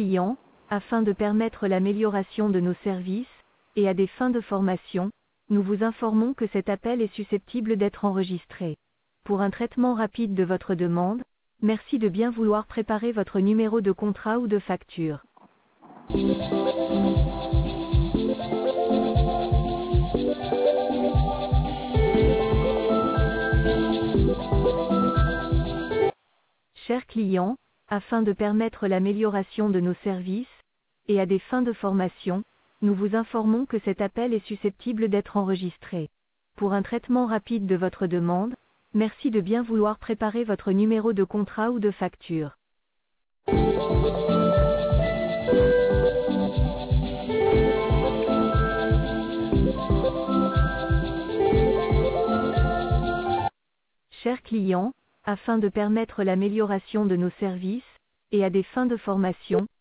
clients, afin de permettre l'amélioration de nos services, et à des fins de formation, nous vous informons que cet appel est susceptible d'être enregistré. Pour un traitement rapide de votre demande, merci de bien vouloir préparer votre numéro de contrat ou de facture. Chers clients, afin de permettre l'amélioration de nos services, et à des fins de formation, nous vous informons que cet appel est susceptible d'être enregistré. Pour un traitement rapide de votre demande, merci de bien vouloir préparer votre numéro de contrat ou de facture. Chers clients, afin de permettre l'amélioration de nos services, et à des fins de formation,